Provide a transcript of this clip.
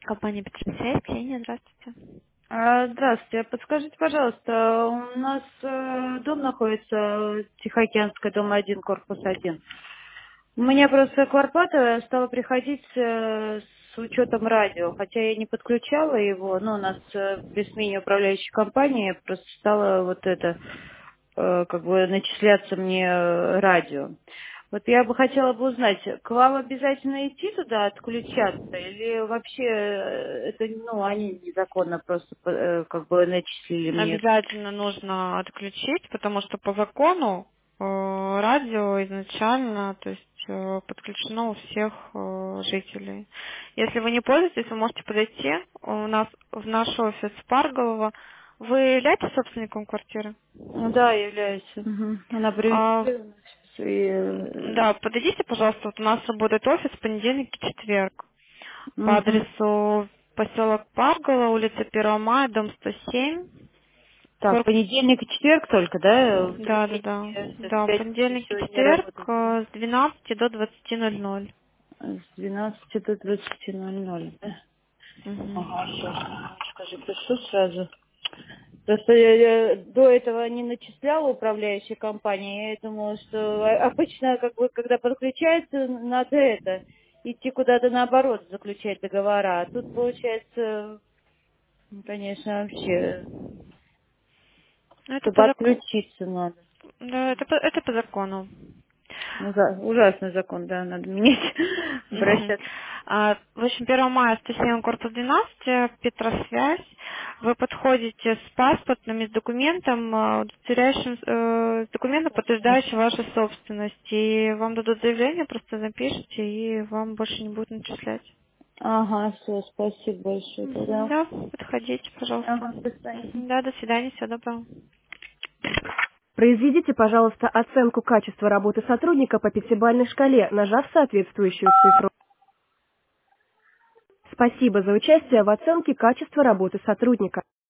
Компания Петросвязь, Ксения, здравствуйте. Здравствуйте. Подскажите, пожалуйста, у нас дом находится Тихоокеанская, дом 1, корпус 1. У меня просто квартплата стала приходить с учетом радио, хотя я не подключала его, но у нас при смене управляющей компании просто стало вот это как бы начисляться мне радио. Вот я бы хотела бы узнать, к вам обязательно идти туда, отключаться, или вообще это, ну, они незаконно просто как бы начислили мне? Обязательно нужно отключить, потому что по закону радио изначально, то есть подключено у всех жителей. Если вы не пользуетесь, вы можете подойти у нас в наш офис Парголова. Вы являетесь собственником квартиры? Ну да, являюсь. Мгм. Она А, приватизирована сейчас. И, да, подойдите, пожалуйста, вот у нас работает офис в понедельник и четверг по мгм. адресу поселок Паргола, улица 1 мая, дом 107. Так, понедельник и четверг только, да? В Да, да, другие да. дни, в Да, пятницу понедельник и сегодня не четверг работает. с 12 до 20:00. С 12 до 20:00, да? Ага, Мгм. сейчас, скажи, пишу сразу. Просто я до этого не начисляла управляющая компания. Я думала, что обычно, как бы, когда подключается, надо это, идти куда-то наоборот, заключать договора. А тут, получается, ну, конечно, вообще, Ну, это по чтобы закону. отключиться надо. Да, это по закону. Ужасный закон, да, надо менять, Мгм. обращаться. В общем, 1 мая 107 корпус 12, Петросвязь. Вы подходите с паспортом и с документом, удостоверяющим, с документом, подтверждающим вашу собственность. И вам дадут заявление, просто напишите, и вам больше не будут начислять. Ага, все, спасибо большое Мгм. тогда. Да, подходите, пожалуйста. Ага, до свидания. Мгм. Да, до свидания, всего доброго. Произведите, пожалуйста, оценку качества работы сотрудника по пятибалльной шкале, нажав соответствующую цифру. Спасибо за участие в оценке качества работы сотрудника.